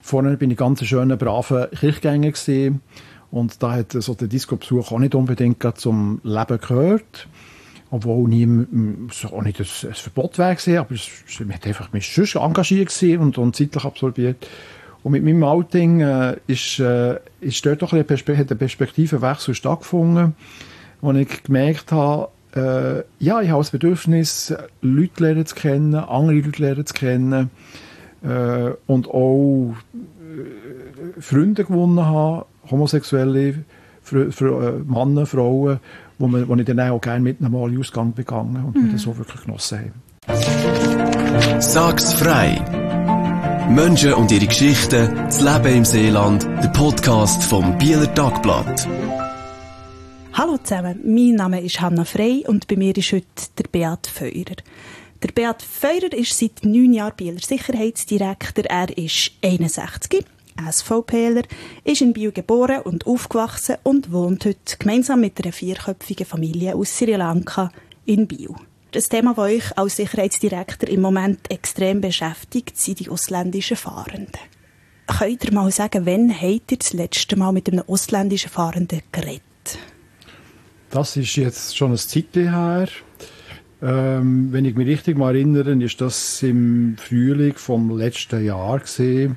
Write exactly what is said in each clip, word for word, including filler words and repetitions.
vorne bin ich ganz ein schöner, braver Kirchgänger gewesen. Und da hat so der Disco-Besuch auch nicht unbedingt zum Leben gehört. Obwohl nie, auch nicht ein, ein Verbot wäre gewesen, aber es, man hat einfach mich schon engagiert gewesen und, und zeitlich absorbiert. Und mit meinem Outing äh, ist, äh, ist dort doch ein Perspe- hat ein Perspektivenwechsel stattgefunden, wo ich gemerkt habe, äh, ja, ich habe das Bedürfnis, Leute lernen zu kennen, andere Leute lernen zu kennen, äh, und auch äh, Freunde gewonnen habe, homosexuelle Fr- Fr- äh, Männer, Frauen, wo, man, wo ich dann auch gerne mit einem Mal Ausgang begangen und mhm. wir das so wirklich genossen haben. Sag's frei! Menschen und ihre Geschichten, das Leben im Seeland, der Podcast vom Bieler Tagblatt. Hallo zusammen, mein Name ist Hanna Frey und bei mir ist heute der Beat Feurer. Der Beat Feurer ist seit neun Jahren Bieler Sicherheitsdirektor. Er ist einundsechzig, SVPler, ist in Biel geboren und aufgewachsen und wohnt heute gemeinsam mit einer vierköpfigen Familie aus Sri Lanka in Biel. Das Thema, das euch als Sicherheitsdirektor im Moment extrem beschäftigt, sind die ausländischen Fahrenden. Könnt ihr mal sagen, wann habt ihr das letzte Mal mit einem ausländischen Fahrenden geredet? Das ist jetzt schon ein Zeitchen her. Ähm, wenn ich mich richtig mal erinnere, ist das im Frühling vom letzten Jahr gewesen.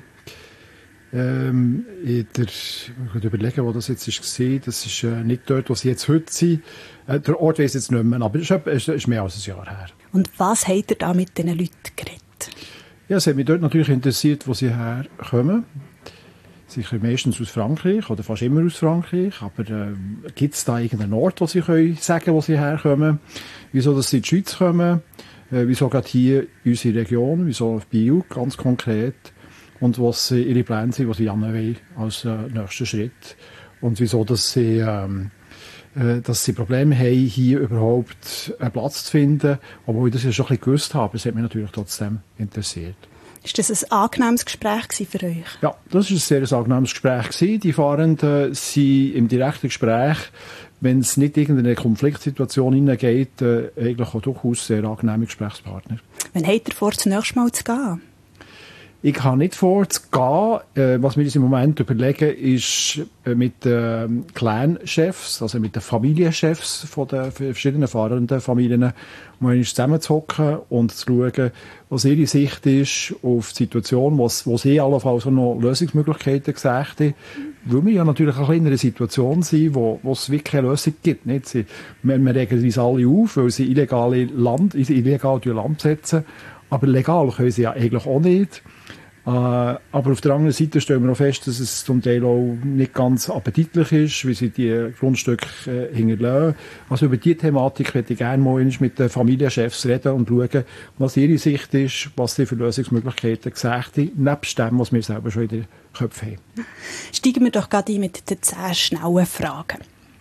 Ähm, in der, ich muss überlegen, wo das jetzt war. Das ist äh, nicht dort, wo sie jetzt heute sind. Äh, der Ort weiss jetzt nicht mehr, aber es ist, es ist mehr als ein Jahr her. Und was habt ihr da mit diesen Leuten geredet? Ja, es hat mich dort natürlich interessiert, wo sie herkommen. Sicher meistens aus Frankreich oder fast immer aus Frankreich. Aber äh, gibt es da irgendeinen Ort, wo sie können sagen, wo sie herkommen? Wieso, dass sie in die Schweiz kommen? Äh, wieso gerade hier in unsere Region? Wieso auf Biel, ganz konkret? Und was ihre Pläne sind, was sie anwollen als äh, nächsten Schritt. Und wieso, dass sie, ähm, äh, dass sie Probleme haben, hier überhaupt einen Platz zu finden. Obwohl ich das ja schon ein bisschen gewusst habe, es hat mich natürlich trotzdem interessiert. Ist das ein angenehmes Gespräch für euch? Ja, das war ein sehr angenehmes Gespräch gewesen. Die Fahrenden sind im direkten Gespräch, wenn es nicht in irgendeine Konfliktsituation hineingeht, äh, eigentlich auch durchaus sehr angenehme Gesprächspartner. Wann habt ihr vor, das nächste Mal zu gehen? Ich habe nicht vor zu gehen. Äh, was wir uns im Moment überlegen, ist äh, mit den äh, Clan-Chefs, also mit den Familienchefs von den verschiedenen fahrenden Familien, mal zusammenzuhocken und zu schauen, was ihre Sicht ist auf die Situation, was, wo sie allenfalls auch noch Lösungsmöglichkeiten gesagt haben. Weil wir ja natürlich auch in einer Situation sind, wo, wo es wirklich keine Lösung gibt. Nicht? Sie, wir, wir regen uns alle auf, weil sie illegale Land, illegal durch Land besetzen. Aber legal können sie ja eigentlich auch nicht. Äh, aber auf der anderen Seite stellen wir auch fest, dass es zum Teil auch nicht ganz appetitlich ist, wie sie die Grundstücke äh, hinterlassen. Also über diese Thematik würde ich gerne mal mit den Familienchefs reden und schauen, was ihre Sicht ist, was sie für Lösungsmöglichkeiten gesagt haben, nebst dem, was wir selber schon in den Köpfen haben. Steigen wir doch gerade ein mit den zehn schnellen Fragen.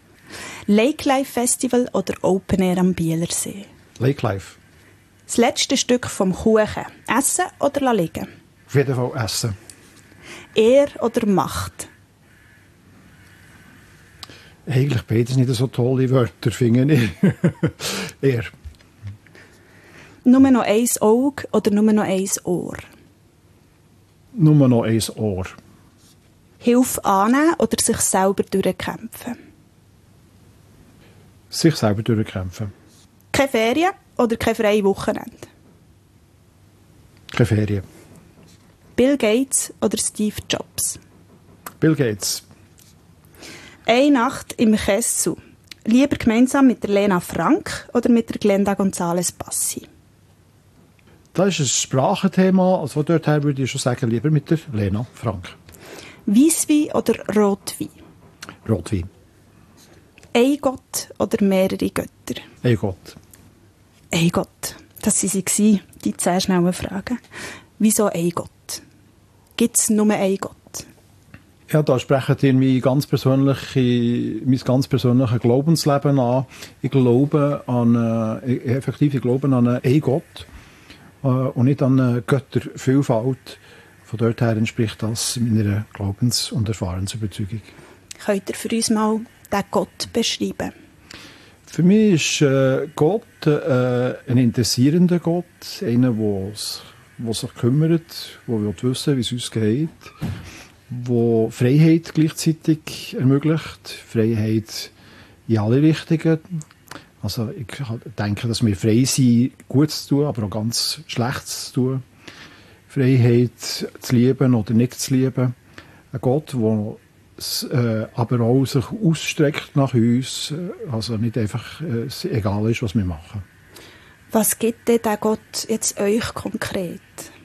Lake Life Festival oder Open Air am Bielersee? Lake Life. Das letzte Stück vom Kuchen. Essen oder liegen? Auf jeden Fall essen. Ehr oder Macht? Eigentlich beides nicht so tolle Wörter, finde ich. Ehr. Nur noch ein Auge oder nur noch ein Ohr? Nur noch ein Ohr. Hilfe annehmen oder sich selber durchkämpfen? Sich selber durchkämpfen. Keine Ferien oder kein freies Wochenende? Keine Ferien. Bill Gates oder Steve Jobs? Bill Gates. Eine Nacht im Kessel. Lieber gemeinsam mit der Lena Frank oder mit der Glenda González Bassi? Das ist ein Sprachenthema. Also von dort her würde ich schon sagen, lieber mit der Lena Frank. Weisswein oder Rotwein? Rotwein. Ein Gott oder mehrere Götter? Ein Gott. Ein Gott. Das waren sie, die zehn schnellen Fragen. Wieso ein Gott? Gibt es nur einen Gott? Ja, da sprechen ihr mein ganz, persönliche, mein ganz persönliches Glaubensleben an. Ich glaube an, äh, effektiv, ich glaube an einen Gott äh, und nicht an eine Göttervielfalt. Von dort her entspricht das meiner Glaubens- und Erfahrensüberzeugung. Könnt ihr für uns mal diesen Gott beschreiben? Für mich ist äh, Gott äh, ein interessierender Gott, einer, der der sich kümmert, der will wissen, wie es uns geht, der Freiheit gleichzeitig ermöglicht, Freiheit in alle Richtungen. Also ich denke, dass wir frei sind, Gutes zu tun, aber auch ganz Schlechtes zu tun. Freiheit zu lieben oder nicht zu lieben. Ein Gott, der äh, aber auch sich ausstreckt nach uns, also nicht einfach äh, egal ist, was wir machen. Was gibt denn der Gott jetzt euch konkret?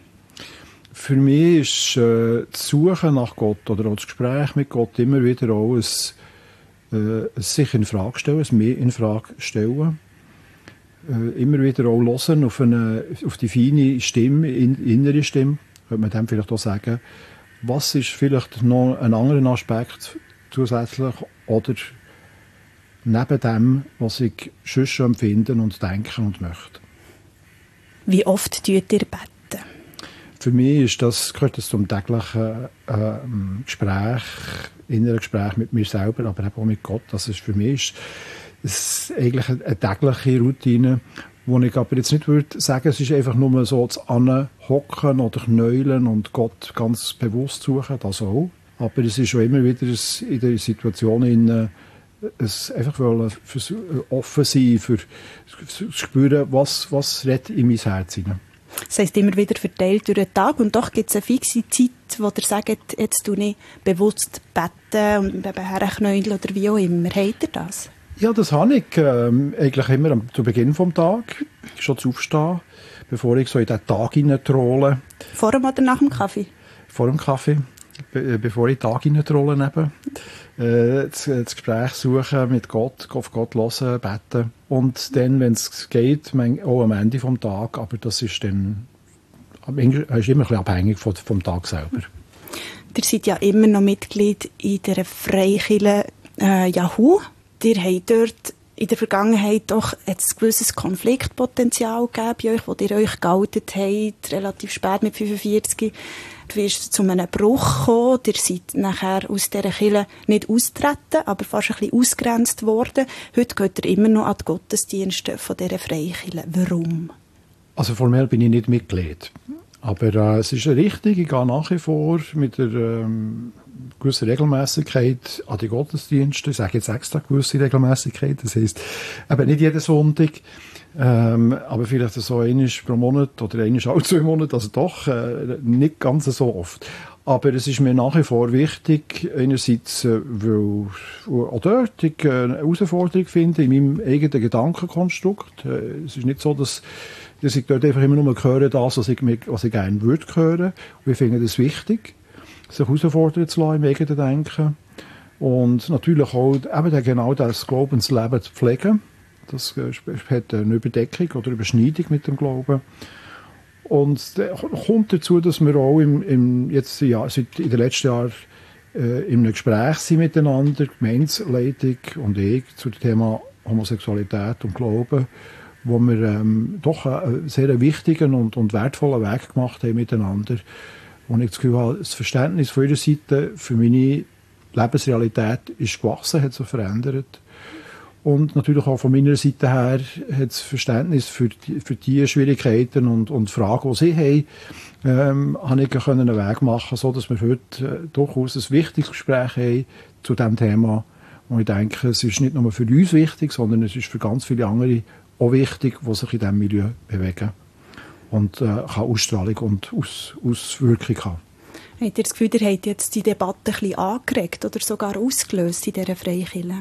Für mich ist äh, das Suchen nach Gott oder auch das Gespräch mit Gott immer wieder auch ein, äh, ein sich in Frage stellen, ein mehr in Frage stellen. Äh, immer wieder auch hören auf, eine, auf die feine Stimme, in, innere Stimme, könnte man dem vielleicht auch sagen. Was ist vielleicht noch ein anderer Aspekt zusätzlich oder neben dem, was ich sonst schon empfinde und denke und möchte. Wie oft tut ihr beten? Für mich ist das, gehört das zum täglichen äh, Gespräch, inneren Gespräch mit mir selber, aber auch mit Gott. Das ist für mich ist, ist eigentlich eine, eine tägliche Routine, wo ich aber jetzt nicht würde sagen, es ist einfach nur so zu anhocken oder knäulen und Gott ganz bewusst suchen, das auch. Aber es ist schon immer wieder in der Situation, in, es einfach wollen, für, offen sein, für, für spüren, was, was redet in mein Herz hinein. Das heisst, immer wieder verteilt durch den Tag und doch gibt es eine fixe Zeit, wo ihr sagt, jetzt tue ich bewusst beten und eben herknäulen oder wie auch immer. Habt ihr das? Ja, das habe ich ähm, eigentlich immer am, zu Beginn des Tages, schon zu aufstehen, bevor ich so in den Tag hineintrolle. Vor dem oder nach dem Kaffee? Vor dem Kaffee, be bevor ich in den Tag hineintrolle. Äh, das, das Gespräch suchen mit Gott, auf Gott hören, beten. Und dann, wenn es geht, auch am Ende des Tages, aber das ist dann ist immer ein bisschen abhängig vom, vom Tag selber. Ihr seid ja immer noch Mitglied in der Freikirche äh, Yahoo. Ihr habt dort in der Vergangenheit doch ein gewisses Konfliktpotenzial gegeben bei euch, wo ihr euch geoutet habt, relativ spät mit fünfundvierzig. Du bist zu einem Bruch gekommen, ihr seid nachher aus dieser Kirche nicht austreten, aber fast ein bisschen ausgegrenzt worden. Heute geht ihr immer noch an die Gottesdienste von dieser Freikirche. Warum? Also formell bin ich nicht Mitglied. Aber äh, es ist richtig, ich gehe nach wie vor mit einer ähm, gewissen Regelmäßigkeit an die Gottesdienste. Ich sage jetzt extra gewisse Regelmäßigkeit, das heisst eben nicht jeden Sonntag, ähm, aber vielleicht so einmal pro Monat oder einmal alle zwei Monate, also doch äh, nicht ganz so oft. Aber es ist mir nach wie vor wichtig, einerseits, äh, weil auch dort ich äh, eine Herausforderung finde in meinem eigenen Gedankenkonstrukt. Äh, es ist nicht so, dass dass ich dort einfach immer nur höre, das, was ich, was ich gerne würde hören. Und ich finde das wichtig, sich herausfordern zu lassen im eigenen Denken. Und natürlich auch eben genau das Glaubensleben zu pflegen. Das äh, hat eine Überdeckung oder Überschneidung mit dem Glauben. Und es kommt dazu, dass wir auch im, im jetzt, ja, seit in den letzten Jahren äh, in einem Gespräch sind miteinander, Gemeindeleitung und ich, zu dem Thema Homosexualität und Glauben, wo wir ähm, doch einen sehr wichtigen und, und wertvollen Weg gemacht haben miteinander. Und ich das Gefühl habe, das Verständnis von ihrer Seite für meine Lebensrealität ist gewachsen, hat sich verändert. Und natürlich auch von meiner Seite her hat das Verständnis für die, für die Schwierigkeiten und, und Fragen, die sie haben, ähm, habe ich einen Weg machen, so dass wir heute äh, durchaus ein wichtiges Gespräch haben zu diesem Thema. Und ich denke, es ist nicht nur für uns wichtig, sondern es ist für ganz viele andere auch wichtig, die sich in diesem Milieu bewegen und äh, kann Ausstrahlung und Aus, Auswirkung haben. Habt ihr das Gefühl, ihr habt jetzt die Debatte ein bisschen angeregt oder sogar ausgelöst in dieser Freikirche?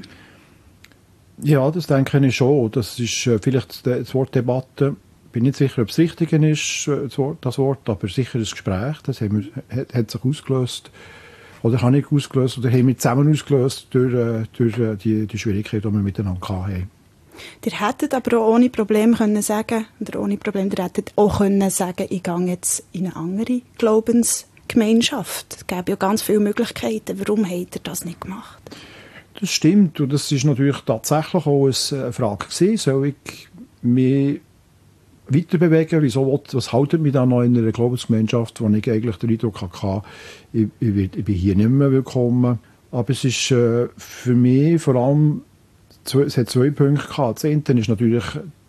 Ja, das denke ich schon. Das ist äh, vielleicht das Wort Debatte. Ich bin nicht sicher, ob es richtig ist, das Wort, das Wort, aber sicher ein Gespräch. Das haben wir, hat, hat sich ausgelöst. Oder habe ich ausgelöst oder haben wir zusammen ausgelöst durch, äh, durch äh, die, die Schwierigkeit, die wir miteinander hatten. Ihr hättet aber auch ohne Probleme können sagen, oder ohne Probleme, ihr hättet auch können sagen, ich gehe jetzt in eine andere Glaubensgemeinschaft. Es gäbe ja ganz viele Möglichkeiten. Warum habt ihr das nicht gemacht? Das stimmt. Und das ist natürlich tatsächlich auch eine Frage gewesen. Soll ich mich weiter bewegen? Wieso, was haltet mich da noch in einer Glaubensgemeinschaft, wo ich eigentlich den Eindruck hatte, ich, ich, ich bin hier nicht mehr willkommen. Aber es ist äh, für mich vor allem, es hat zwei Punkte gehabt. Das eine ist natürlich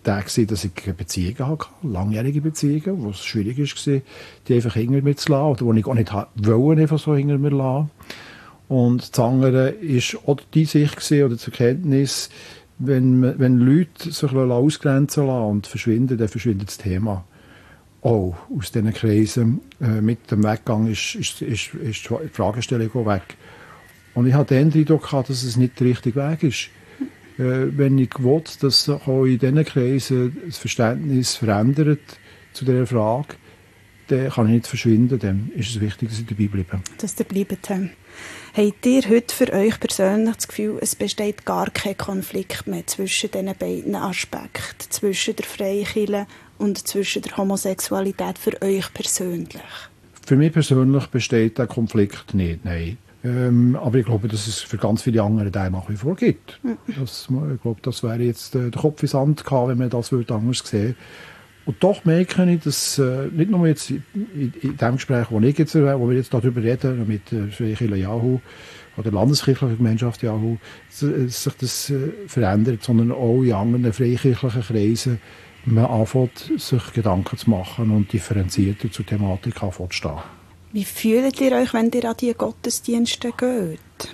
der gewesen, dass ich Beziehungen hatte, langjährige Beziehungen, wo es schwierig war, die einfach hinter mir zu lassen, oder wo ich auch nicht wollte, einfach so hinter mir lassen. Und das andere war auch die Sicht gewesen, oder die Erkenntnis, wenn, wenn Leute sich ausgrenzen lassen und verschwinden, dann verschwindet das Thema auch aus diesen Kreisen. Äh, mit dem Weggang ist, ist, ist, ist die Fragestellung auch weg. Und ich hatte den Eindruck gehabt, dass es nicht der richtige Weg ist. Äh, wenn ich will, dass auch in diesen Kreisen das Verständnis verändert zu dieser Frage, dann kann ich nicht verschwinden. Dann ist es wichtig, dass ich dabei bleibe. Dass ihr bleibt. Habt ihr heute für euch persönlich das Gefühl, es besteht gar kein Konflikt mehr zwischen diesen beiden Aspekten, zwischen der Freikirche und zwischen der Homosexualität für euch persönlich? Für mich persönlich besteht der Konflikt nicht, nein. Ähm, aber ich glaube, dass es für ganz viele andere den nach wie vor gibt. Mhm. Das, ich glaube, das wäre jetzt äh, der Kopf ins Sand gehabt, wenn man das würde anders sehen. Und doch merke ich, dass äh, nicht nur jetzt in, in, in dem Gespräch, wo, ich jetzt, wo wir jetzt darüber reden, mit der Freikirche Jahu oder der Landeskirchlichen Gemeinschaft Jahu, sich das äh, verändert, sondern auch in anderen freikirchlichen Kreisen man anfängt, sich Gedanken zu machen und differenzierter zur Thematik anfängt zu stehen. Wie fühlt ihr euch, wenn ihr an die Gottesdienste geht?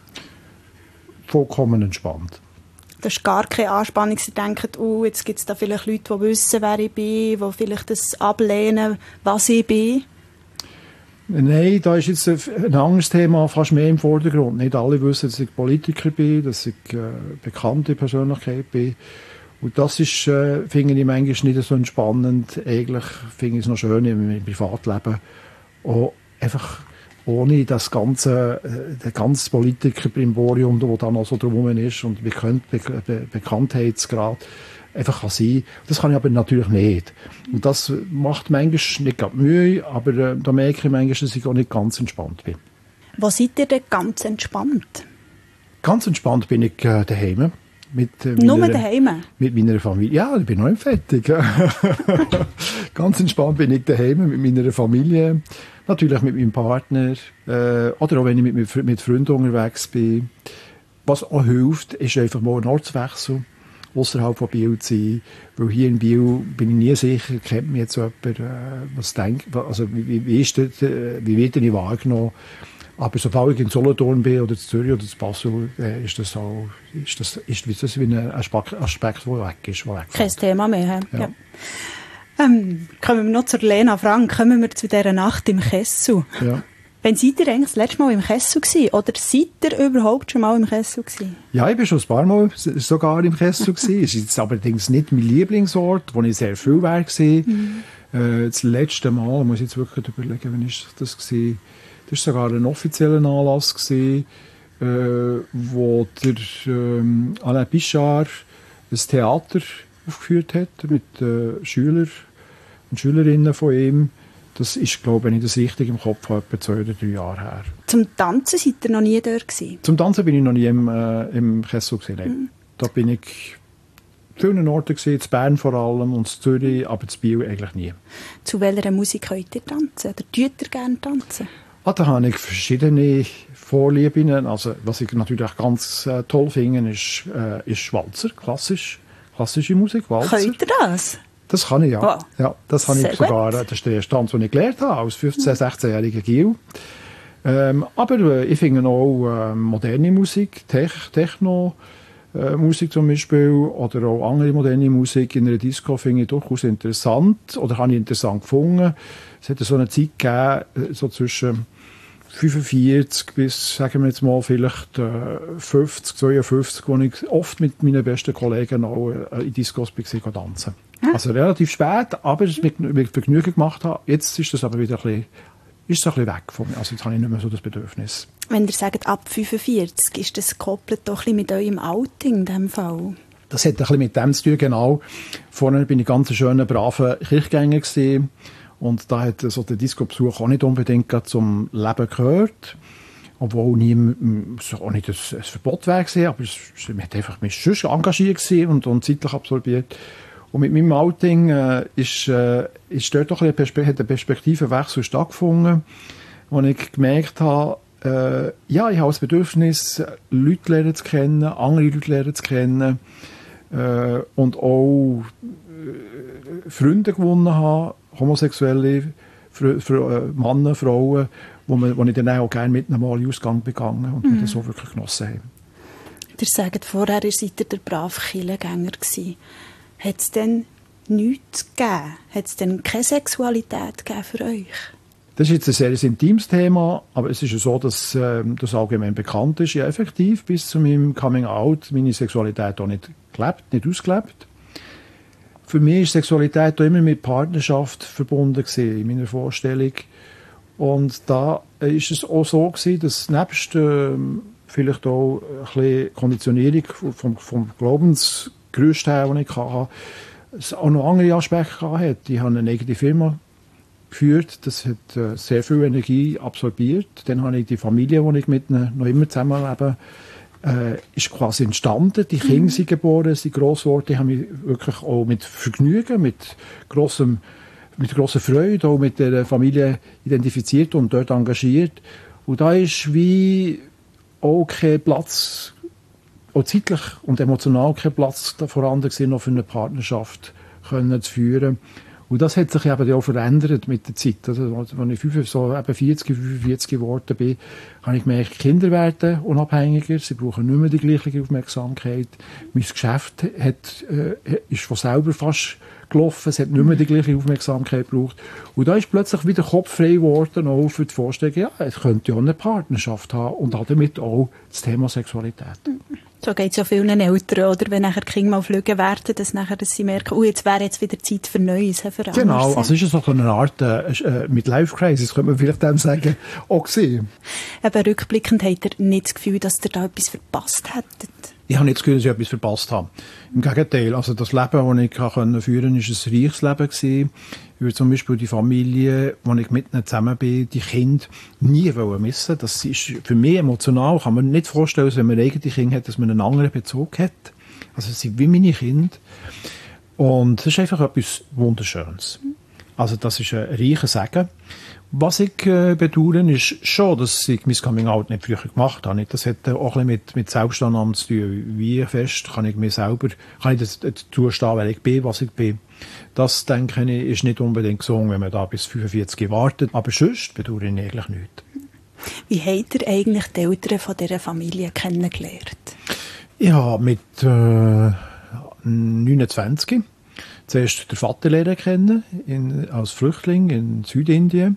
Vollkommen entspannt. Das ist gar keine Anspannung. Sie denken, oh, jetzt gibt es da vielleicht Leute, die wissen, wer ich bin, die vielleicht das ablehnen, was ich bin. Nein, da ist jetzt ein anderes Thema fast mehr im Vordergrund. Nicht alle wissen, dass ich Politiker bin, dass ich äh, bekannte Persönlichkeit bin. Und das ist, äh, finde ich manchmal nicht so entspannend. Eigentlich finde ich es noch schön im Privatleben. Auch einfach ohne das ganze, äh, der ganze Politiker-Brimborium, das da noch so drumherum ist und bekannt, Be Be Bekanntheitsgrad einfach kann sein. Das kann ich aber natürlich nicht. Und das macht manchmal nicht gerade Mühe, aber äh, da merke ich manchmal, dass ich auch nicht ganz entspannt bin. Wo seid ihr denn ganz entspannt? Ganz entspannt bin ich äh, daheim. Mit, äh, Nur meiner, daheim? Mit meiner Familie. Ja, ich bin noch nicht fertig. Ganz entspannt bin ich daheim mit meiner Familie. Natürlich mit meinem Partner. Äh, oder auch wenn ich mit, mit Freunden unterwegs bin. Was auch hilft, ist einfach mal ein Ortswechsel. Außerhalb von Biel zu sein. Weil hier in Biel bin ich nie sicher, kennt mich jetzt jemand, äh, was denkt, also wie, wie, ist das, äh, wie wird ich wahrgenommen? Aber sobald ich in Solothurn bin, oder in Zürich, oder in Basel, äh, ist das auch, ist das, ist das wie ein Aspekt, Aspekt der weg ist. Weg Kein Thema mehr. Ja. Ja. Ähm, kommen wir noch zur Lena Frank. Kommen wir zu dieser Nacht im Kessel. Ja. Wann seid ihr eigentlich das letzte Mal im Kessel gewesen? Oder seid ihr überhaupt schon mal im Kessel gewesen? Ja, ich bin schon ein paar Mal sogar im Kessel gewesen. Es ist jetzt allerdings nicht mein Lieblingsort, wo ich sehr viel war. Mhm. Äh, das letzte Mal, muss ich jetzt wirklich überlegen, wann ist das gewesen? Das war sogar ein offizieller Anlass gewesen, äh, wo der ähm, Alain Pichard ein Theater aufgeführt hat mit äh, Schülern und Schülerinnen von ihm. Das ist, glaube ich, wenn ich das richtig im Kopf habe, etwa zwei oder drei Jahre her. Zum Tanzen seid ihr noch nie dort gewesen? Zum Tanzen bin ich noch nie im, äh, im Kessel gewesen. Mhm. Da bin ich vielen Orten gewesen, in Bern vor allem und in Zürich, aber in Biel eigentlich nie. Zu welcher Musik könnt ihr tanzen? Oder tut ihr gerne tanzen? Ah, da habe ich verschiedene Vorlieben. Also, was ich natürlich ganz äh, toll finde, ist, äh, ist Walzer, klassisch, klassische Musik, Walzer. Könnt ihr das? Das kann ich, ja. Wow. Ja, das habe ich sogar, gut. Das ist der erste Tanz, den ich gelernt habe, als fünfzehn-, sechzehnjähriger Gil. Ähm, aber äh, ich finde auch äh, moderne Musik, Tech, Techno, äh, Musik zum Beispiel, oder auch andere moderne Musik in einer Disco finde ich durchaus interessant, oder habe ich interessant gefunden. Es hat so eine Zeit gegeben, so zwischen fünfundvierzig bis, sagen wir jetzt mal, vielleicht äh, fünfzig, zweiundfünfzig, wo ich oft mit meinen besten Kollegen auch äh, in Discos bin, tanzen. Also relativ spät, aber es mit, mit Vergnügen gemacht habe. Jetzt ist das aber wieder ein bisschen, ist das ein bisschen weg von mir. Also jetzt habe ich nicht mehr so das Bedürfnis. Wenn ihr sagt, ab fünfundvierzig, ist das gekoppelt doch ein bisschen mit eurem Outing in diesem Fall? Das hat ein bisschen mit dem zu tun, genau. Vorher bin ich ganz ein schöner, braver Kirchgänger gewesen. Und da hat so der Disco-Besuch auch nicht unbedingt zum Leben gehört. Obwohl nie, auch nicht ein, ein Verbot wäre gewesen, aber es, man hat einfach mich schon engagiert gewesen und, und zeitlich absorbiert. Und mit meinem Outing äh, ist, äh, ist dort doch ein Perspe- hat ein Perspektivenwechsel stattgefunden, wo ich gemerkt habe, äh, ja, ich habe das Bedürfnis, Leute lernen zu kennen, andere Leute lernen zu kennen, äh, und auch äh, Freunde gewonnen habe, homosexuelle Fr Fr äh, Männer, Frauen, wo, man, wo ich dann auch gerne mit einem Mal in Ausgang begangen und mhm. wir das so wirklich genossen haben. Ihr sagt vorher, ihr seid der brave Kirchengänger gewesen. Hat es denn nichts gegeben? Hat es denn keine Sexualität gegeben für euch? Das ist jetzt ein sehr intimes Thema, aber es ist ja so, dass äh, das allgemein bekannt ist. Ja, effektiv bis zu meinem Coming-out meine Sexualität auch nicht gelebt, nicht ausgelebt. Für mich ist Sexualität auch immer mit Partnerschaft verbunden gewesen, in meiner Vorstellung. Und da ist es auch so gewesen, dass nebst äh, vielleicht auch ein bisschen Konditionierung vom, vom Glaubensgerüst her, das ich hatte, es auch noch andere Aspekte hatte. Ich habe eine eigene Firma geführt, das hat äh, sehr viel Energie absorbiert. Dann habe ich die Familie, die ich mit ihnen noch immer zusammenlebe, äh, ist quasi entstanden. Die Kinder mhm. sind geboren, sind gross geworden. Ich habe mich wirklich auch mit Vergnügen, mit grossem, mit grosser Freude auch mit der Familie identifiziert und dort engagiert. Und da ist wie auch kein Platz, auch zeitlich und emotional kein Platz vorhanden gewesen, noch für eine Partnerschaft können zu führen. Und das hat sich eben auch verändert mit der Zeit. Also, als ich so eben vierzig, fünfundvierzig geworden bin, habe ich gemerkt, Kinder werden unabhängiger, sie brauchen nicht mehr die gleiche Aufmerksamkeit. Mein Geschäft hat, äh, ist von selber fast gelaufen, es hat nicht mehr die gleiche Aufmerksamkeit gebraucht. Und da ist plötzlich wieder Kopf frei geworden, auch für die Vorstellung, ja, es könnte ja eine Partnerschaft haben und damit auch das Thema Sexualität. So geht es ja vielen Eltern, oder? Wenn nachher die Kinder mal fliegen werden, dass, nachher, dass sie merken, oh, jetzt wäre jetzt wieder Zeit für Neues, für anderes. Genau, also ist es so eine Art äh, Midlife-Crisis, könnte man vielleicht dem sagen, auch gesehen. Eben rückblickend habt ihr nicht das Gefühl, dass ihr da etwas verpasst hättet? Ich habe nicht das Gefühl, dass ich etwas verpasst habe. Im Gegenteil, also das Leben, das ich führen konnte, war ein reiches Leben gewesen. Über zum Beispiel die Familie, wo ich mit ihnen zusammen bin, die Kinder nie missen. Das ist für mich emotional, kann man nicht vorstellen, dass wenn man eigene Kinder hat, dass man einen anderen Bezug hat. Also sie sind wie meine Kinder. Und das ist einfach etwas Wunderschönes. Also das ist ein reicher Segen. Was ich äh, bedauere, ist schon, dass ich mein Coming-out nicht früher gemacht habe. Das hat äh, auch ein bisschen mit, mit Selbstannahme zu tun. Wie fest kann ich mir selber, kann ich das, das zustehen, wer ich bin, was ich bin. Das, denke ich, ist nicht unbedingt gesungen, wenn man da bis fünfundvierzig wartet. Aber sonst bedauere ich eigentlich nichts. Wie habt ihr eigentlich die Eltern von dieser Familie kennengelernt? Ich habe mit äh, neunundzwanzig zuerst den Vater lernen kennen, in, als Flüchtling in Südindien.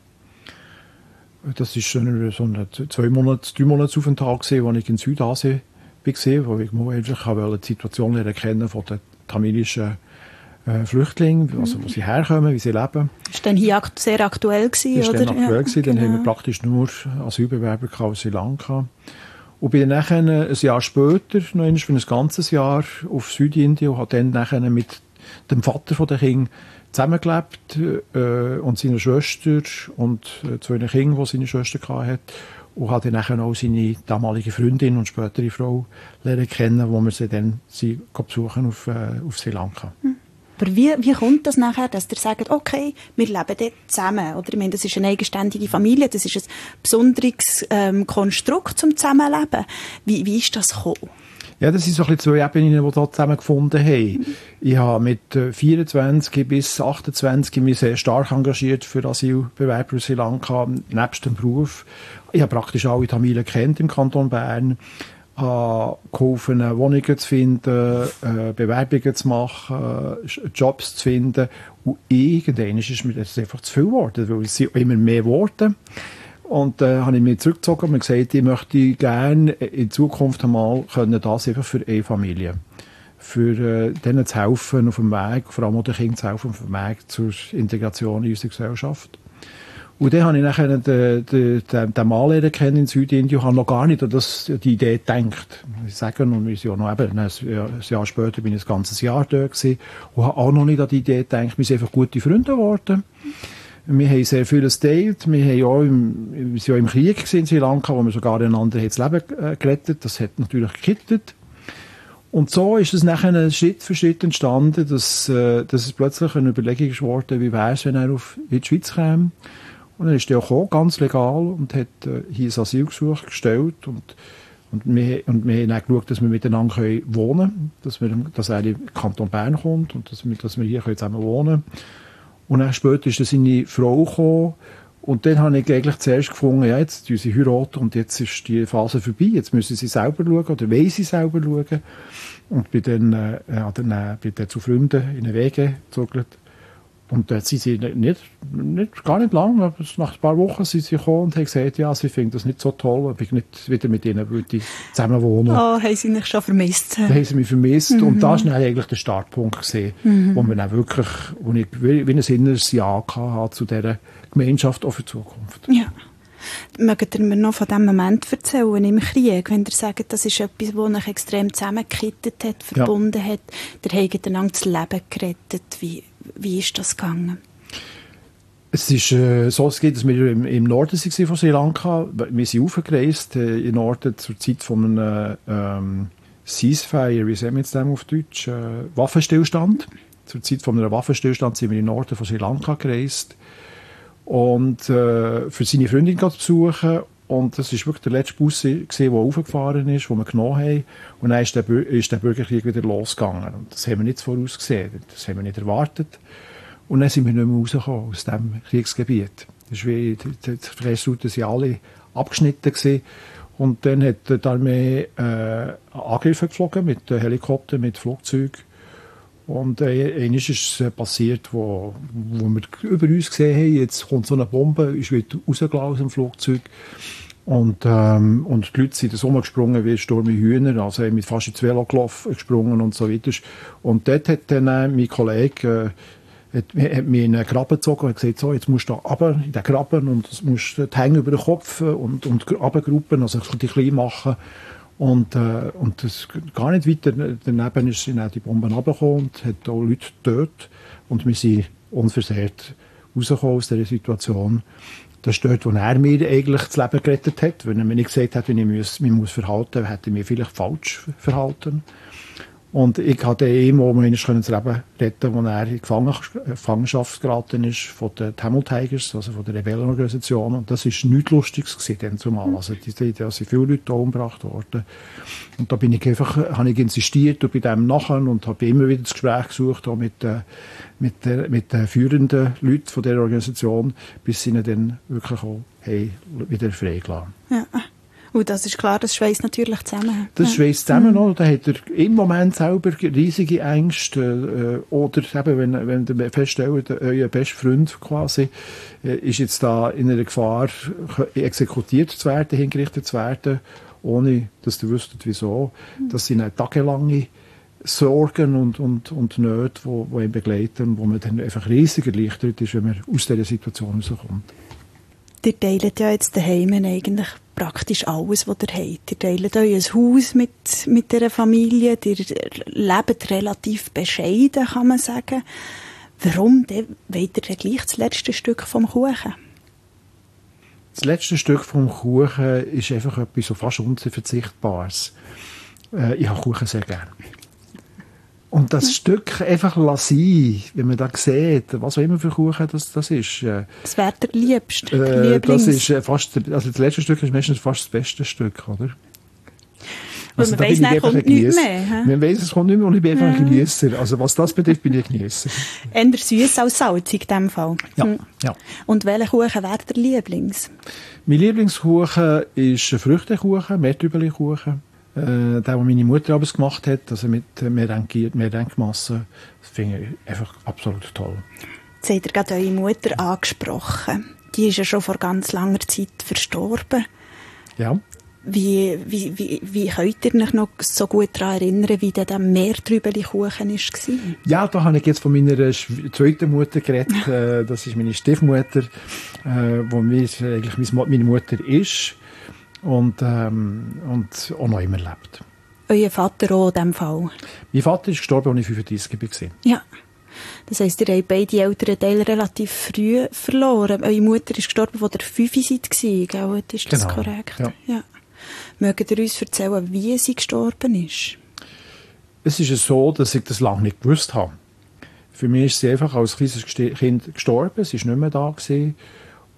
Das war so ein so eine zwei Monats, drei Monats Aufenthalt, wo ich in Südasien war, wo ich mal endlich die Situation lernen kennen von den tamilischen äh, Flüchtlingen, also wo sie herkommen, wie sie leben. Das war dann hier akt- sehr aktuell gewesen, das oder? Das war dann aktuell gewesen. Ja, Dann genau. haben wir praktisch nur Asylbewerber aus Sri Lanka. Und bin dann nachher, ein Jahr später, noch einmal für ein ganzes Jahr auf Südindien und habe dann nachher mit dem Vater der Kinder zusammengelebt äh, und seiner Schwester und äh, zwei Kindern, die seine Schwester hatte. Und habe dann nachher auch seine damalige Freundin und spätere Frau lernen kennen, wo wir sie dann sie besuchen auf, äh, auf Sri Lanka. Aber wie, wie kommt das nachher, dass ihr sagt, okay, wir leben dort zusammen? Oder ich meine, das ist eine eigenständige Familie, das ist ein besonderes ähm, Konstrukt zum Zusammenleben. Wie, wie ist das gekommen? Ja, das sind so ein bisschen zwei Ebenen, die hier zusammengefunden haben. Mhm. Ich habe mit vierundzwanzig bis achtundzwanzig mich sehr stark engagiert für Asylbewerber in Sri Lanka, nebst dem Beruf. Ich habe praktisch alle Tamilen kennt im Kanton Bern, habe geholfen, Wohnungen zu finden, äh, Bewerbungen zu machen, äh, Jobs zu finden. Und irgendwann ist mir das einfach zu viel geworden, weil es sind immer mehr geworden. Und äh, habe ich mich zurückgezogen und gesagt, ich möchte gerne in Zukunft einmal können das einfach für eine Familie. Für äh, denen zu helfen auf dem Weg, vor allem auch den Kindern zu helfen auf dem Weg zur Integration in unsere Gesellschaft. Und dann habe ich nachher den, den, den, den Mann lernen kennen in Südindien und habe noch gar nicht an das, die Idee gedacht. Ich sage, und wir sind ja noch eben, ein Jahr später bin ich ein ganzes Jahr dort gewesen und habe auch noch nicht an die Idee gedacht, wir sind einfach gute Freunde geworden. Wir haben sehr vieles geteilt. Wir haben auch im, wir sind ja im Krieg in Sri Lanka, wo wir sogar einander das Leben äh, gerettet. Das hat natürlich gekittet. Und so ist es nachher Schritt für Schritt entstanden, dass, äh, dass es plötzlich eine Überlegung geworden, wie wäre es, wenn er auf, in die Schweiz käme. Und dann ist er auch gekommen, ganz legal, und hat äh, hier ein Asylgesuch gestellt. Und Und wir, und wir haben dann geschaut, dass wir miteinander wohnen können, dass, wir, dass er in den Kanton Bern kommt und dass wir, dass wir hier zusammen wohnen können. Und dann später ist dann seine Frau gekommen. Und dann habe ich eigentlich zuerst gefunden, ja, jetzt tun sie heiraten und jetzt ist die Phase vorbei. Jetzt müssen sie selber schauen oder wollen sie selber schauen. Und bin dann, äh, ja, dann, äh, bin dann zu Freunden in den Wege gezögert. Und dort sind sie nicht, nicht, gar nicht lang, aber nach ein paar Wochen sind sie gekommen und haben gesagt, ja, sie finden das nicht so toll, ob ich nicht wieder mit ihnen würde zusammen wohnen. Oh, haben sie mich schon vermisst? Dann haben sie mich vermisst. Mhm. Und das war eigentlich der Startpunkt gewesen, mhm. wo wir dann wirklich, wo ich wie ein inneres Ja hatte zu dieser Gemeinschaft auch für die Zukunft. Ja. Mögt ihr mir noch von diesem Moment erzählen im Krieg, wenn ihr sagt, das ist etwas, das euch extrem zusammengekittet hat, verbunden ja. hat, ihr habt einander das Leben gerettet. Wie, wie ist das gegangen? Es ist äh, so, es geht, dass wir im, im Norden waren von Sri Lanka. Wir sind aufgereist äh, im Norden zur Zeit von einem ähm, Ceasefire, wie sagen wir jetzt auf Deutsch, äh, Waffenstillstand. Zur Zeit von einem Waffenstillstand sind wir im Norden von Sri Lanka gereist. Und äh, für seine Freundin zu besuchen. Und das war wirklich der letzte Bus, der aufgefahren ist, den wir genommen haben. Und dann ist der, ist der Bürgerkrieg wieder losgegangen. Und das haben wir nicht vorausgesehen. Das haben wir nicht erwartet. Und dann sind wir nicht mehr rausgekommen aus diesem Kriegsgebiet. Das ist wie, die, die Verkehrsrouten waren alle abgeschnitten gewesen. Und dann hat die Armee äh, Angriffe geflogen mit Helikoptern, mit Flugzeugen. Und äh, einmal ist es äh, passiert, wo, wo wir über uns gesehen haben, jetzt kommt so eine Bombe, ist wieder rausgelassen aus dem Flugzeug. Und, ähm, und die Leute sind so gesprungen wie Sturm wie Hühner, also haben mit fast ins Velo gelaufen, gesprungen und so weiter. Und dort hat dann äh, mein Kollege äh, hat, hat mich in einen Graben gezogen und gesagt, so, jetzt musst du da runter in den Graben und musst die Hänge über den Kopf und, und runtergruppen, also dich klein machen. Und, äh, und das gar nicht weiter daneben ist, sind auch die Bomben runtergekommen und hat auch Leute getötet. Und wir sind unversehrt rausgekommen aus dieser Situation. Das ist dort, wo er mir eigentlich das Leben gerettet hat. Wenn er mir nicht gesagt hat, wie ich mich, mich muss verhalten muss, hätte er mich vielleicht falsch verhalten. Und ich konnte ihm auch mal das Leben retten, als er in Gefangenschaft geraten ist von den Tamil Tigers, also von der Rebellenorganisation. Und das war nichts Lustiges gewesen, zumal. Also, da sind viele Leute umgebracht worden. Und da bin ich einfach, habe ich insistiert und bei dem nachher und habe immer wieder das Gespräch gesucht, auch mit, äh, mit, der, mit den führenden Leuten von dieser Organisation, bis sie ihn dann wirklich auch hey, wieder freigelassen haben. Ja. Und das ist klar, das schweißt natürlich zusammen. Das ja. schweißt zusammen, mhm. oder? Da hat er im Moment selber riesige Ängste. Äh, oder eben, wenn, wenn ihr feststellt, euer bester Freund quasi äh, ist jetzt da in einer Gefahr, exekutiert zu werden, hingerichtet zu werden, ohne dass ihr wüsstet, wieso. Mhm. Das sind tagelange Sorgen und, und, und Nöte, die, die ihn begleiten, wo man dann einfach riesig erleichtert ist, wenn man aus dieser Situation rauskommt. Ihr teilt ja jetzt daheim eigentlich praktisch alles, was ihr habt. Ihr teilt euch ein Haus mit, mit dieser Familie, ihr lebt relativ bescheiden, kann man sagen. Warum wollt ihr dann gleich das letzte Stück vom Kuchen? Das letzte Stück vom Kuchen ist einfach etwas so fast Unverzichtbares. Äh, ich habe Kuchen sehr gerne. Und das ja. Stück einfach lassen, wenn man da sieht, was auch immer für Kuchen das, das ist. Das wäre der liebste, äh, Lieblings. Das ist fast, also das letzte Stück ist meistens fast das beste Stück, oder? Also man weiss, es kommt nichts mehr. He? Man weiss, es kommt nicht mehr und ich bin einfach ja. ein Genießer. Also was das betrifft, bin ich ein Genießer. Eher süß als salzig in diesem Fall. Ja, hm. ja. Und welcher Kuchen wäre der Lieblings? Mein Lieblingskuchen ist ein Früchtekuchen, Meertrübeli-Kuchen. Äh, der, den meine Mutter abends gemacht hat, also mit Meerrenkmasse, das finde ich einfach absolut toll. Jetzt habt ihr gerade eure Mutter angesprochen. Die ist ja schon vor ganz langer Zeit verstorben. Ja. Wie, wie, wie, wie könnt ihr euch noch so gut daran erinnern, wie der Meertrübeli-Kuchen war? Ja, da habe ich jetzt von meiner zweiten Mutter geredet. äh, das ist meine Stiefmutter, äh, wo mir eigentlich meine Mutter ist. Und, ähm, und auch noch immer lebt. Euer Vater auch in diesem Fall? Mein Vater ist gestorben, als ich fünfunddreissig war. Ja. Das heisst, ihr habt beide älteren Teile relativ früh verloren. Eure Mutter ist gestorben, als ihr fünf seid, gell? Ist das genau. korrekt? Ja. Ja. Mögt ihr uns erzählen, wie sie gestorben ist? Es ist so, dass ich das lange nicht gewusst habe. Für mich ist sie einfach als kleines Kind gestorben. Sie war nicht mehr da gewesen.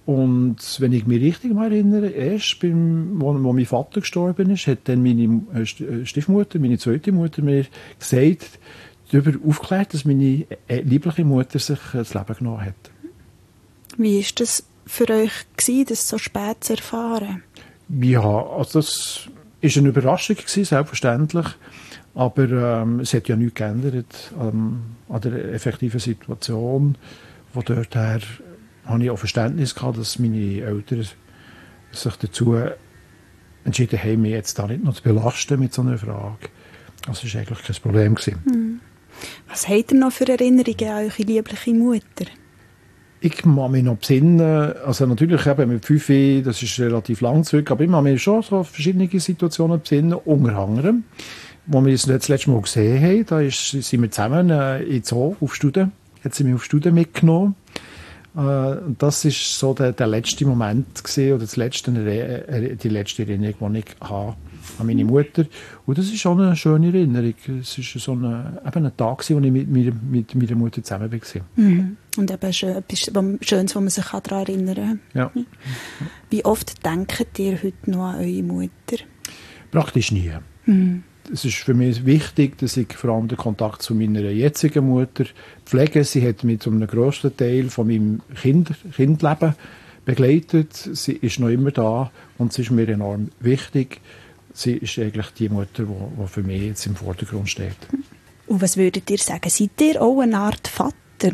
Und wenn ich mich richtig mal erinnere, erst beim, wo, wo mein Vater gestorben ist, hat dann meine Stiefmutter, meine zweite Mutter, mir gesagt, darüber aufgeklärt, dass meine liebliche Mutter sich das Leben genommen hat. Wie war das für euch gewesen, das so spät zu erfahren? Ja, also das war eine Überraschung gewesen, selbstverständlich. Aber ähm, es hat ja nichts geändert ähm, an der effektiven Situation. Von dort her habe ich auch Verständnis gehabt, dass meine Eltern sich dazu entschieden haben, mich jetzt da nicht noch zu belasten mit so einer Frage. Das war eigentlich kein Problem gewesen. Hm. Was habt ihr noch für Erinnerungen an eure liebliche Mutter? Ich kann mich noch besinnen, also natürlich eben mit fünf, das ist relativ lang zurück, aber ich kann mich schon so verschiedene Situationen besinnen, unter anderem, wo wir uns das letzte Mal gesehen haben, da ist, sind wir zusammen äh, in Zoo auf Studien, hat sie mich auf Studien mitgenommen. Äh, das ist so der, der letzte Moment gewesen, oder das letzte, äh, die letzte Erinnerung, die ich habe an meine Mutter. Und das ist schon eine schöne Erinnerung. Es war so eine, eben ein Tag, wo ich mit, mit, mit meiner Mutter zusammen war. Mhm. Und eben schön, etwas Schönes, wo man sich daran erinnern kann. Ja. Wie oft denkt ihr heute noch an eure Mutter? Praktisch nie. Mhm. Es ist für mich wichtig, dass ich vor allem den Kontakt zu meiner jetzigen Mutter pflege. Sie hat mich zu einem grössten Teil von meinem kind, Kindleben begleitet. Sie ist noch immer da und sie ist mir enorm wichtig. Sie ist eigentlich die Mutter, die, die für mich jetzt im Vordergrund steht. Und was würdet ihr sagen? Seid ihr auch eine Art Vater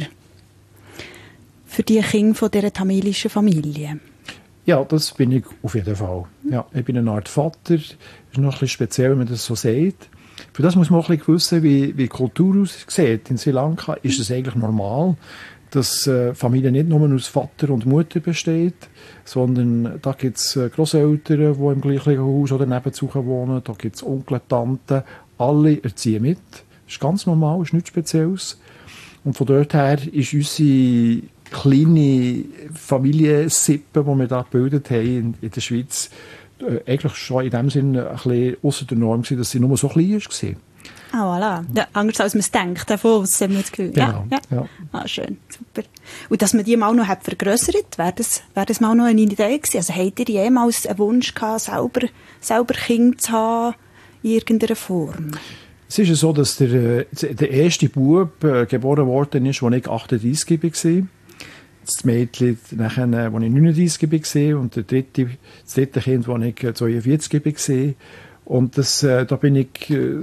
für die Kinder von dieser tamilischen Familie? Ja, das bin ich auf jeden Fall. Ja, ich bin eine Art Vater. Das ist noch ein bisschen speziell, wenn man das so sagt. Für das muss man auch ein bisschen wissen, wie, wie die Kultur aussieht. In Sri Lanka ist es eigentlich normal, dass äh, Familie nicht nur aus Vater und Mutter besteht, sondern da gibt es äh, Grosseltern, die im gleichen Haus oder nebenzu wohnen, da gibt es Onkel, Tanten, alle erziehen mit. Das ist ganz normal, ist nichts Spezielles. Und von dort her ist unsere kleine Familiensippe, die wir da gebildet haben in, in der Schweiz, äh, eigentlich schon in dem Sinne ein bisschen ausser der Norm gewesen, dass sie nur so klein war. Ah, voilà. Ja, anders als man es denkt, davon aus haben wir das Gefühl. Genau, ja, ja. ja. Ah, schön, super. Und dass man die mal noch hat vergrössert, wäre das, wäre das mal noch eine Idee gewesen? Also habt ihr jemals einen Wunsch gehabt, selber, selber Kinder zu haben, in irgendeiner Form? Es ist ja so, dass der, der erste Bub äh, geboren worden ist, als ich achtunddreissig war. Das Mädchen, nachher, als ich neununddreissig war. Und der dritte, das dritte Kind, als ich zweiundvierzig war. Und das, äh, da bin ich äh,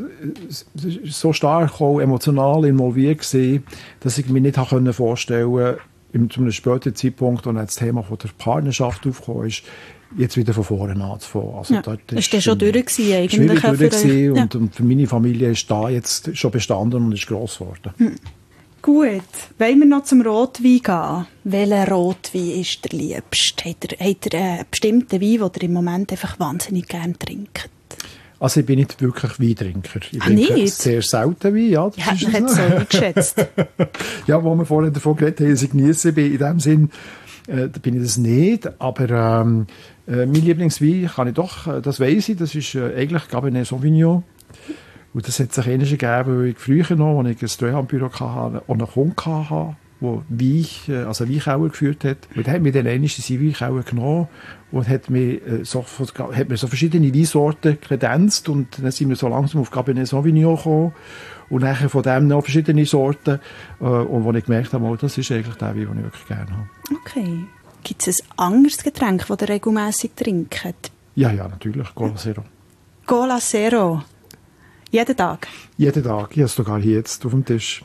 so stark auch emotional involviert gewesen, dass ich mir nicht habe vorstellen konnte, zu einem späteren Zeitpunkt, als das Thema von der Partnerschaft aufgekommen ist, jetzt wieder von vorne anzufangen. Also ja, dort ist das schon durch gewesen, eigentlich? Schwierig durch gewesen, ja. und, und für meine Familie ist da jetzt schon bestanden und ist gross geworden. Hm. Gut, wollen wir noch zum Rotwein gehen? Welcher Rotwein ist der liebste? Habt ihr, habt ihr einen bestimmten Wein, den ihr im Moment einfach wahnsinnig gerne trinkt? Also ich bin nicht wirklich Weintrinker. Ich ah, trinke nicht? sehr selten Wein. Ja, das ich hätte ist mich jetzt so nicht geschätzt. Ja, wo wir vorhin davon geredet haben, dass ich geniessen bin, in dem Sinn äh, bin ich das nicht. Aber ähm, äh, mein Lieblingswein kann ich doch, äh, das weiss ich, das ist äh, eigentlich Cabernet Sauvignon. Und das hat sich ähnlich gegeben, weil ich früher noch, als ich ein Treuhandbüro hatte, auch einen Kunden hatte, der Wein, also einen Weinkeller geführt hat. Und der hat mir dann einmal diesen Weinkeller genommen und hat mir, äh, so, hat mir so verschiedene Weinsorten kredenzt. Und dann sind wir so langsam auf Cabernet Sauvignon gekommen. Und nachher von dem noch verschiedene Sorten. Äh, und wo ich gemerkt habe, oh, das ist eigentlich der Wein, den ich wirklich gerne habe. Okay. Gibt es ein anderes Getränk, das ihr regelmässig trinkt? Ja, ja, natürlich. Cola Zero. Cola Zero. Jeden Tag? Jeden Tag. Ich habe es sogar hier jetzt auf dem Tisch.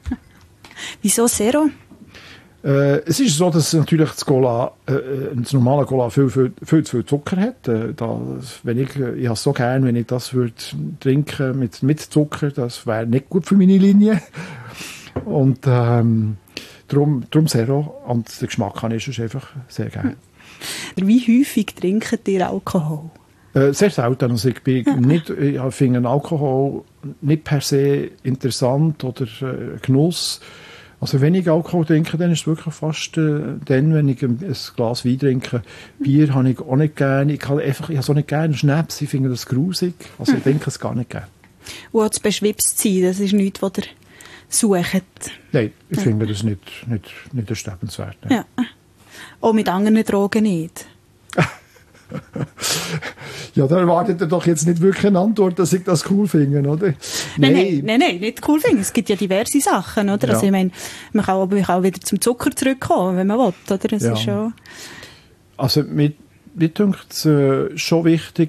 Wieso Zero? Äh, es ist so, dass natürlich das Cola, äh, das normale Cola viel, viel, viel zu viel Zucker hat. Äh, da, wenn ich, ich habe es so gern, wenn ich das würde trinken mit, mit Zucker, das wäre nicht gut für meine Linie. Und ähm, darum, darum Zero. Und den Geschmack kann ich einfach sehr gerne. Wie häufig trinkt ihr Alkohol? Äh, sehr selten. Also ich bin nicht, ich finde Alkohol nicht per se interessant oder äh, Genuss. Also wenn ich Alkohol trinke, dann ist es wirklich fast äh, dann, wenn ich ein, ein Glas Wein trinke. Bier habe ich auch nicht gerne. Ich habe einfach, ich habe so nicht gerne Schnaps. Ich finde das grusig. Also ich trinke es gar nicht gerne. Und auch das beschwipst sein, das ist nichts, was ihr sucht. Nein, ich ja. finde das nicht, nicht, nicht erstrebenswert. Ja. Auch mit anderen Drogen nicht? Ja, da erwartet ihr doch jetzt nicht wirklich eine Antwort, dass ich das cool finde, oder? Nein, nein, nein, nein, nicht cool finde. Es gibt ja diverse Sachen, oder? Ja. Also ich meine, man kann aber auch wieder zum Zucker zurückkommen, wenn man will, oder? Das Ja. ist schon... Also mir, mir dünkt es äh, schon wichtig,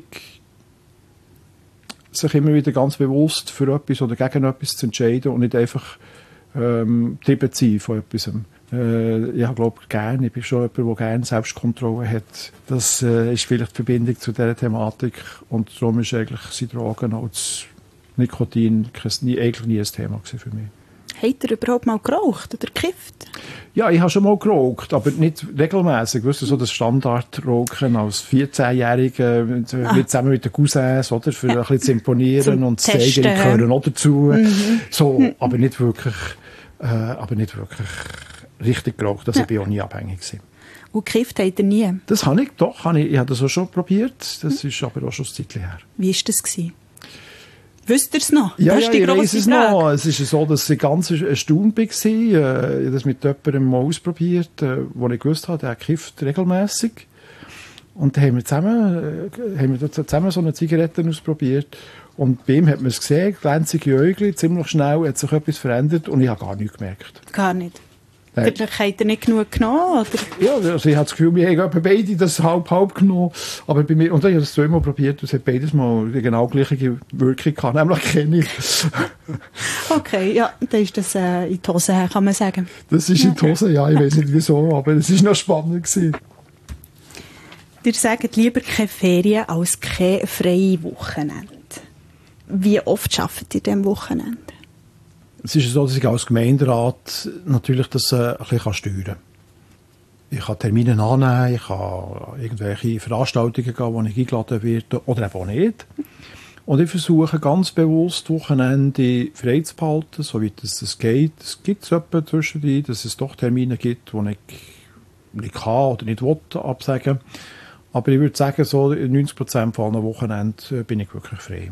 sich immer wieder ganz bewusst für etwas oder gegen etwas zu entscheiden und nicht einfach ähm, getrieben zu sein von etwas. Äh, ich glaube gerne, ich bin schon jemand, der gerne Selbstkontrolle hat. Das äh, ist vielleicht die Verbindung zu dieser Thematik und darum ist eigentlich die Drogen als Nikotin nie, eigentlich nie ein Thema gewesen für mich. Habt ihr überhaupt mal geraucht oder gekifft? Ja, ich habe schon mal geraucht, aber nicht regelmäßig. Weißt du, so das Standardrauchen als vierzehnjähriger mit, Ah. mit zusammen mit den Cousins, oder? Für ein bisschen zu imponieren Zum und zu Testen, zeigen, ich ja. gehöre noch dazu. Mhm. So, aber nicht wirklich, äh, aber nicht wirklich richtig geraucht. Also Ja. ich bin auch nie abhängig gewesen. Und gekifft habt ihr nie? Das habe ich, doch, habe ich, ich habe das auch schon probiert. Das ist aber auch schon ein Zeitchen her. Wie war das gewesen? Wisst ihr es noch? Ja, Das ja, ist die ich grosse weiss es Frage. noch. Es ist so, dass ich ganz erstaunt war. Äh, ich habe das mit jemandem mal ausprobiert, äh, wo ich gewusst habe, der kifft regelmässig. Und dann haben wir zusammen, äh, haben wir zusammen so eine Zigarette ausprobiert. Und bei ihm hat man es gesehen, glänzige Äugel, ziemlich schnell hat sich etwas verändert und ich habe gar nichts gemerkt. Gar nicht. Nein. Vielleicht habt ihr nicht genug genommen, oder? Ja, also ich habe das Gefühl, wir haben etwa beide das halb-halb genommen. Aber bei mir, und ich habe das zweimal probiert, und es hat beides mal die genau gleiche Wirkung gehabt, nämlich keine. Okay, ja, dann ist das äh, in die Hose her, kann man sagen. Das ist in die Hose, ja, ich weiß nicht wieso, aber es war noch spannend gewesen. Ihr sagt lieber keine Ferien als keine freie Wochenende. Wie oft arbeitet ihr denn am Wochenende? Es ist so, dass ich als Gemeinderat natürlich das äh, ein bisschen steuern kann. Ich kann Termine annehmen, ich kann irgendwelche Veranstaltungen gehen, wo ich eingeladen werde, oder eben auch nicht. Und ich versuche ganz bewusst, Wochenende frei zu behalten, so wie das, das geht. Es gibt es etwa zwischendrin, dass es doch Termine gibt, die ich nicht kann oder nicht will, absagen. Aber ich würde sagen, so in neunzig Prozent von allen Wochenenden bin ich wirklich frei.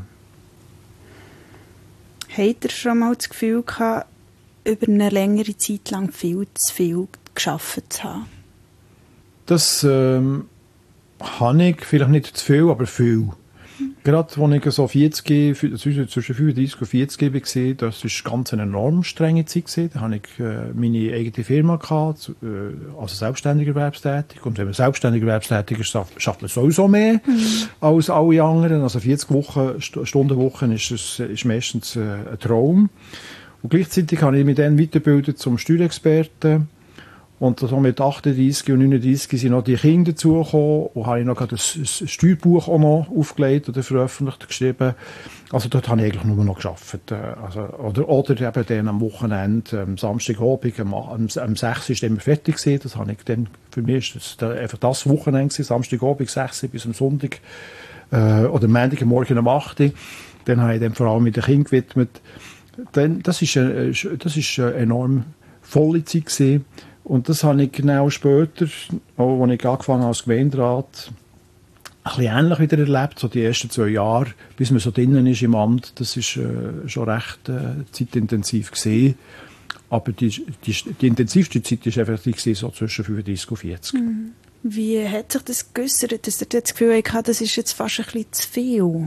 Habt ihr schon mal das Gefühl gehabt, über eine längere Zeit lang viel zu viel gearbeitet zu haben? Das ähm, habe ich, vielleicht nicht zu viel, aber viel. Gerade als ich so vierzig, zwischen fünfunddreissig und vierzig war, das war ganz eine enorm strenge Zeit. Da hatte ich äh, meine eigene Firma, gehabt, äh, also selbstständig erwerbstätig. Und wenn man selbstständig erwerbstätig ist, schafft man sowieso mehr mhm. als alle anderen. Also vierzig Wochen, Stunden Wochen ist, es, ist meistens äh, ein Traum. Und gleichzeitig habe ich mich dann weitergebildet zum Steuerexperten. Und so mit achtunddreissig und neununddreissig sind noch die Kinder dazugekommen und habe ich noch das Steuerbuch auch noch aufgelegt oder veröffentlicht, geschrieben. Also dort habe ich eigentlich nur noch gearbeitet. Also, oder, oder eben dann am Wochenende, am Samstagabend, am, am, am sechs ist immer fertig gewesen. Das habe ich dann, für mich ist das einfach das Wochenende gewesen, Samstagabend sechs bis am Sonntag, äh, oder Montagmorgen um acht. Dann habe ich dann vor allem mit den Kindern gewidmet. Dann, das ist, äh, das ist eine enorm volle Zeit gewesen. Und das habe ich genau später, auch als ich angefangen habe als Gemeinderat, ein bisschen ähnlich wieder erlebt, so die ersten zwei Jahre, bis man so drinnen ist im Amt. Das ist äh, schon recht äh, zeitintensiv gewesen. Aber die, die, die intensivste Zeit war effektiv so zwischen fünfunddreissig und vierzig. Mhm. Wie hat sich das geäussert, dass ihr das Gefühl hatte, das ist jetzt fast ein bisschen zu viel?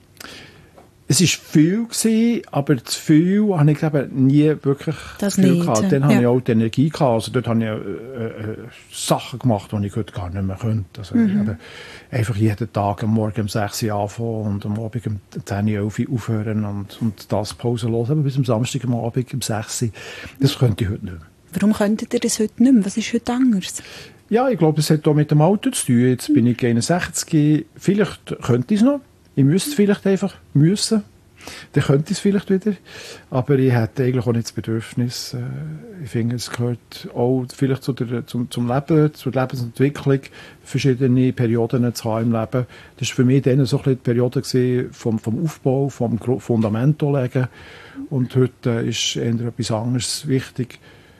Es war viel gewesen, aber zu viel habe ich eben nie wirklich das viel nicht, gehabt. ja. Dann habe ja. ich auch die Energie gehabt. Also dort habe ich äh, äh, Sachen gemacht, die ich heute gar nicht mehr könnte. Also Mhm. eben einfach jeden Tag am Morgen um sechs Uhr anfangen und am Abend um zehn Uhr, elf Uhr aufhören und, und das pausenlos. Aber bis am Samstag am Abend um sechs Uhr. Das könnte ich heute nicht mehr. Warum könntet ihr das heute nicht mehr? Was ist heute anders? Ja, ich glaube, es hat auch mit dem Alter zu tun. Jetzt bin ich einundsechzig. Vielleicht könnte ich es noch. Ich müsste vielleicht einfach müssen. Dann könnte ich es vielleicht wieder. Aber ich hätte eigentlich auch nicht das Bedürfnis. Ich finde, es gehört auch vielleicht zu der, zum, zum Leben, zur Lebensentwicklung, verschiedene Perioden zu haben im Leben. Das war für mich dann so ein bisschen die Periode vom, vom Aufbau, vom Fundament legen. Und heute ist eher etwas anderes wichtig.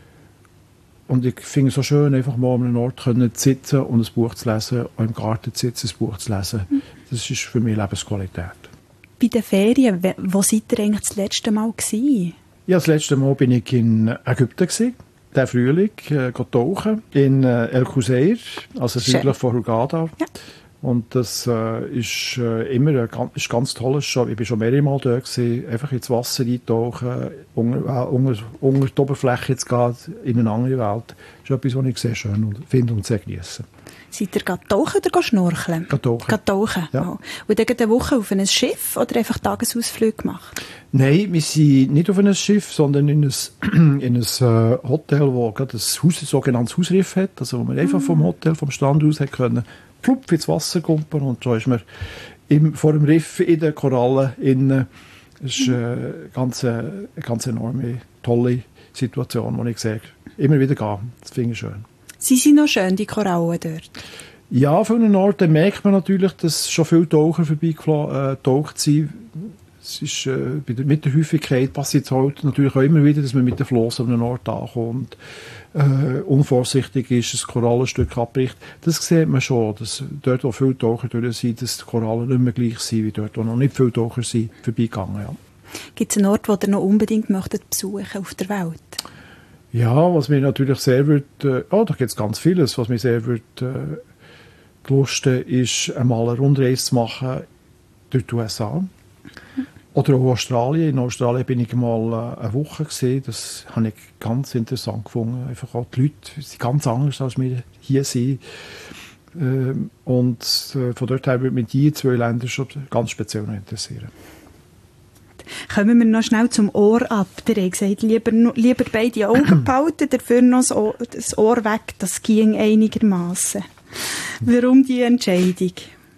Und ich finde es so schön, einfach mal an einem Ort zu sitzen und ein Buch zu lesen, auch im Garten zu sitzen, ein Buch zu lesen. Das ist für mich Lebensqualität. Bei den Ferien, wo seid ihr eigentlich das letzte Mal gewesen? Ja, das letzte Mal bin ich in Ägypten gewesen. den Frühling äh, tauchen in äh, El Quseir, also südlich von Hurghada. Ja. Und das äh, ist äh, immer ein ganz, ist ganz tolles Show. Ich bin schon mehrere Mal da gewesen, einfach ins Wasser eintauchen, unter, äh, unter, unter die Oberfläche zu gehen, in eine andere Welt. Das ist etwas, was ich sehr schön und finde und sehr genieße. Seid ihr gerade tauchen oder schnorcheln? Gerade tauchen. Gerade tauchen, ja. Oh. Und dann eine Woche auf ein Schiff oder einfach Tagesausflüge gemacht? Nein, wir sind nicht auf ein Schiff, sondern in ein, in ein äh, Hotel, das gerade ein, Haus, ein sogenanntes Hausriff hat, also wo man einfach mm. vom Hotel, vom Strand aus hat können, plupp ins Wasser kumpen und so ist man im, vor dem Riff in den Korallen innen. Das ist äh, eine ganz, eine ganz enorme, tolle Situation, die ich sehe. Immer wieder gehe. Das finde ich schön. Sie sind noch schön, die Korallen dort? Ja, auf vielen Orten merkt man natürlich, dass schon viele Taucher vorbeigetaucht sind. Es ist, äh, mit der Häufigkeit passiert es halt natürlich auch immer wieder, dass man mit dem Floss an einem Ort ankommt, äh, unvorsichtig ist, ein Korallenstück abbricht. Das sieht man schon, dass dort, wo viele Taucher durch sind, dass die Korallen nicht mehr gleich sind, wie dort, wo noch nicht viele Taucher sind, vorbeigegangen. Ja. Gibt es einen Ort, den ihr noch unbedingt möchtet besuchen auf der Welt? Ja, was mir natürlich sehr würde, äh, oh, da gibt es ganz vieles, was mir sehr würde, äh, gelusten ist, einmal eine Rundreise zu machen durch die U S A. Oder auch Australien. In Australien bin ich mal eine Woche gesehen. Das habe ich ganz interessant gefunden. Einfach auch die Leute sind ganz anders, als wir hier sind. Und von dort her würde mich die zwei Länder schon ganz speziell interessieren. Kommen wir noch schnell zum Ohr ab. Der hat gesagt, lieber, lieber beide Augen behalten, dafür noch das Ohr, das Ohr weg. Das ging einigermaßen. Warum die Entscheidung?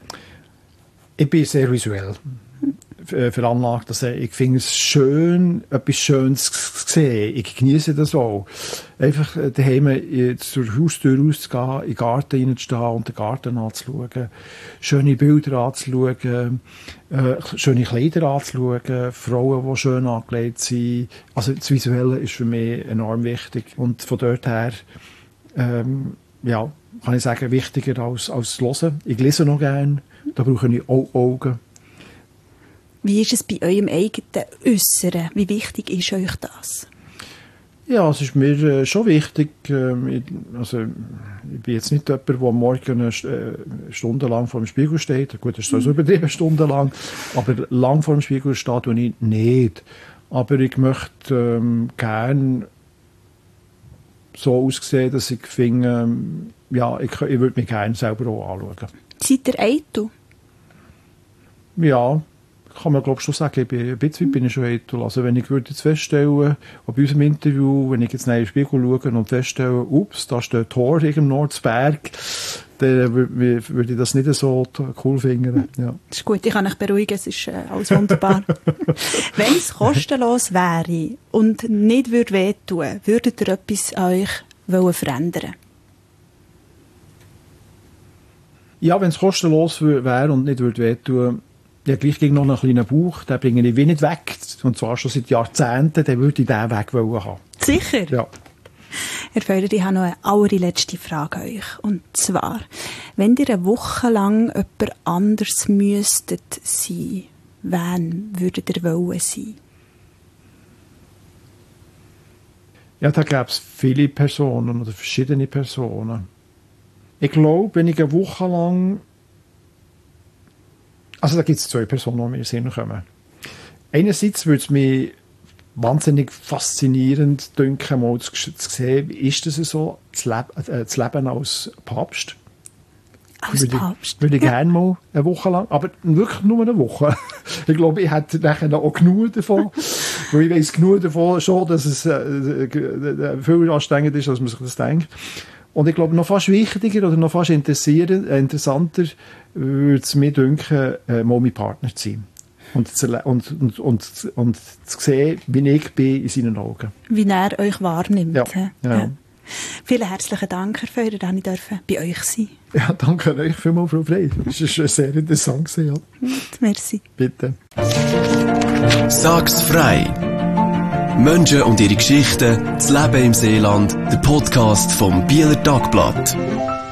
Ich bin sehr visuell veranlagt. Also ich finde es schön, etwas Schönes zu sehen. Ich genieße das auch. Einfach daheim zur Haustür rauszugehen, in den Garten reinzustehen und den Garten anzuschauen, schöne Bilder anzuschauen, äh, schöne Kleider anzuschauen, Frauen, die schön angelegt sind. Also das Visuelle ist für mich enorm wichtig. Und von dort her ähm, ja, kann ich sagen, wichtiger als, als das Hören. Ich lese noch gerne, da brauche ich auch Augen. Wie ist es bei eurem eigenen Äußeren? Wie wichtig ist euch das? Ja, es ist mir äh, schon wichtig. Äh, ich, also, ich bin jetzt nicht jemand, der morgen eine äh, Stunde lang vor dem Spiegel steht. Gut, das ist so übertrieben, stundenlang. Aber lang vor dem Spiegel steht und ich nicht. Aber ich möchte ähm, gerne so aussehen, dass ich finde, ähm, ja, ich, ich würde mich gerne selber auch anschauen. Seid ihr eitel? Ja, kann man glaube ich schon sagen, ich bin, ein bisschen bin ich schon eitel. Also wenn ich würde jetzt feststellen, bei unserem Interview, wenn ich jetzt in den Spiegel schaue und feststelle, ups, da steht Tor im Nordsberg, dann würde, würde ich das nicht so cool finden. Ja. Das ist gut, ich kann euch beruhigen, es ist äh, alles wunderbar. Wenn es kostenlos wäre und nicht würde wehtun, würdet ihr etwas an euch wollen verändern? Ja, wenn es kostenlos wäre und nicht würde wehtun, ja, gleich gegen noch einen kleinen Bauch, den bringe ich wie nicht weg. Und zwar schon seit Jahrzehnten, dann würde ich den weg wollen haben. Sicher? Ja. Herr Feurer, ich habe noch eine allerletzte Frage an euch. Und zwar, wenn ihr eine Woche lang jemand anders müsstet sein, wen würdet ihr wollen sein? Ja, da gäbe es viele Personen oder verschiedene Personen. Ich glaube, wenn ich eine Woche lang Also da gibt es zwei Personen, die mir in den Sinn kommen. Einerseits würde es mich wahnsinnig faszinierend dünken, mal zu, zu sehen, wie ist das so, das Leben, äh, das Leben als Papst. Als würde Papst? Ich, würde ich ja. gerne mal eine Woche lang, aber wirklich nur eine Woche. Ich glaube, ich hätte nachher auch genug davon, weil ich weiss genug davon schon, dass es äh, äh, viel anstrengend ist, als man sich das denkt. Und ich glaube, noch fast wichtiger oder noch fast äh, interessanter würde es mir denken, äh, mal mein Partner zu sein. Und zu, und, und, und, und zu sehen, wie ich bin in seinen Augen. Wie er euch wahrnimmt. Ja. Ja. Ja. Vielen herzlichen Dank, Herr Feurer, dass ich dürfen bei euch sein. Ja, danke euch vielmals, Frau Frey. Das war sehr interessant. Ja. Merci. Bitte. Sag's frei. Menschen und ihre Geschichten, das Leben im Seeland, der Podcast vom Bieler Tagblatt.